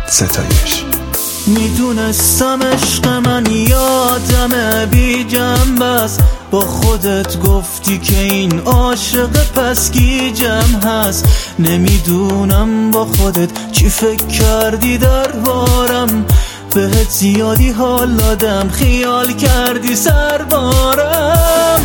ستایش. میدونستم عشق من یادمه بی جنبه است، با خودت گفتی که این عاشق پس گیجم هست. نمیدونم با خودت چی فکر کردی دربارم، بهت زیادی حال دادم خیال کردی سربارم.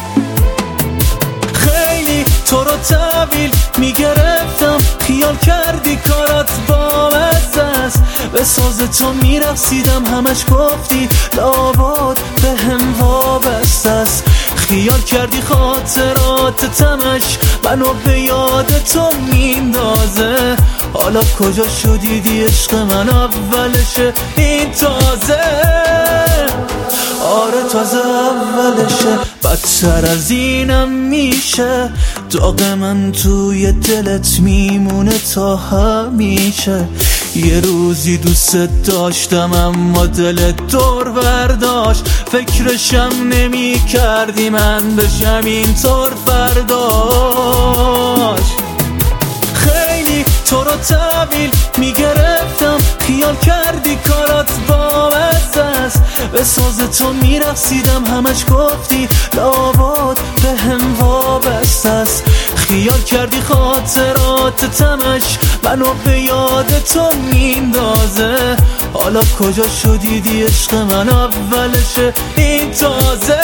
خیلی تو رو تحویل میگرفتم، خیال کردی کارات بامزه است. به ساز تو میرقصیدم همش گفتی لابد به هم وابسته است. خیال کردی خاطرات تمش منو به یاد تو میندازه. حالا کجا شدیدی عشق من اولشه این تازه؟ آره تازه اولشه، بدتر از اینم میشه. داغ من توی دلت میمونه تا همیشه. یه روزی دوست داشتم اما دلت دور برداشت، فکرشم نمی کردی من بشم اینطور فرداش. خیلی تو رو تحویل میگرفتم، خیال کردی کارات بامزه است. به ساز تو میرقصیدم همش گفتی لابد به هم وابسته است. خیال کردی خاطرات تمش منو به یاد تو میندازه. حالا کجا شدیدی عشق من اولشه این تازه؟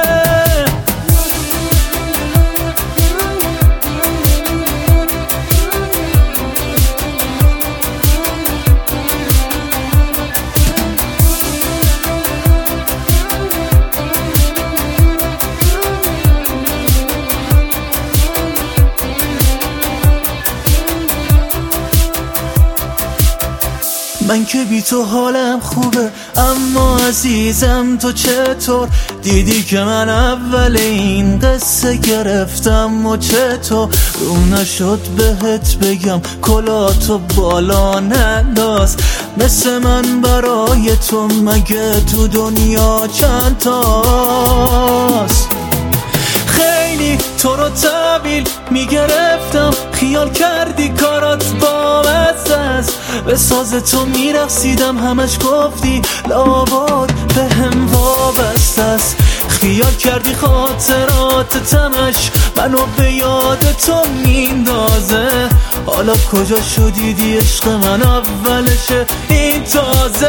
من که بی تو حالم خوبه، اما عزیزم تو چطور؟ دیدی که من اول این قصه گرفتم و چطور؟ روم نشد بهت بگم کلاتو بالا ننداز. مثل من برای تو مگه تو دنیا چند تاست؟ خیلی تو رو تحویل میگرفتم، خیال کردی کارات بامزه است. به ساز تو میرقصیدم همش گفتی لابد به هم وابسته است. خیال کردی خاطرات تمش منو به یاد تو میندازه. حالا کجا شدیدی عشق من اولشه این تازه؟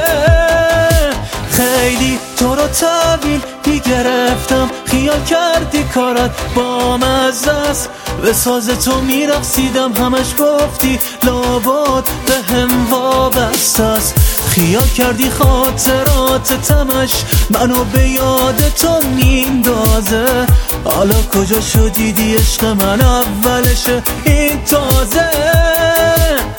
خیلی تو رو تحویل میگرفتم، خیال کردی کارت بامزه است. به ساز تو میرقصیدم همش گفتی لابد به هم وابسته است. خیال کردی خاطرات تمش منو به یاد تو میندازه. حالا کجا شدیدی عشق من اولشه این تازه؟